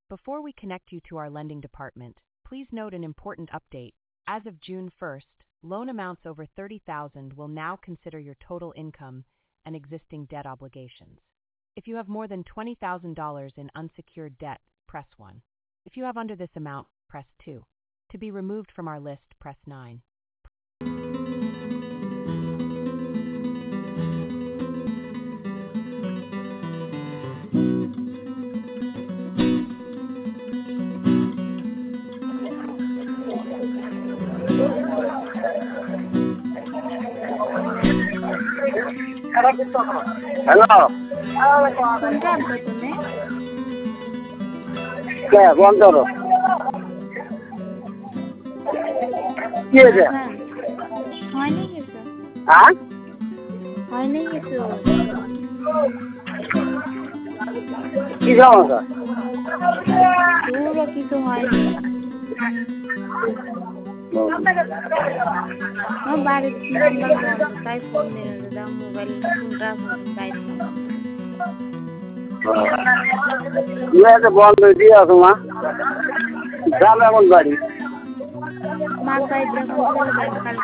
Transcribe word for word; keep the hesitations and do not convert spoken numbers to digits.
Before we connect you to our lending department, please note an important update. As of June first, loan amounts over thirty thousand dollars will now consider your total income and existing debt obligations. If you have more than twenty thousand dollars in unsecured debt, press one. If you have under this amount, press two. To be removed from our list, press nine. Hello কোনটা আনছো তুমি? কে বন্ধ করো কি হয়েছে? হয়নি কিছু। হ্যাঁ হয়নি কিছু। কি সমস্যা? পুরো কিছু হয়নি। আমার বাড়ির নাম্বার বন্ধ, তাই ফোন দিয়ে দাও। মোবাইল ফোনটা গাইছিলাম। বন্ধ দিয়ে আসো মা, যাবে এমন বাড়ি মা সাইড দেখুন চলে যাবে কালকে।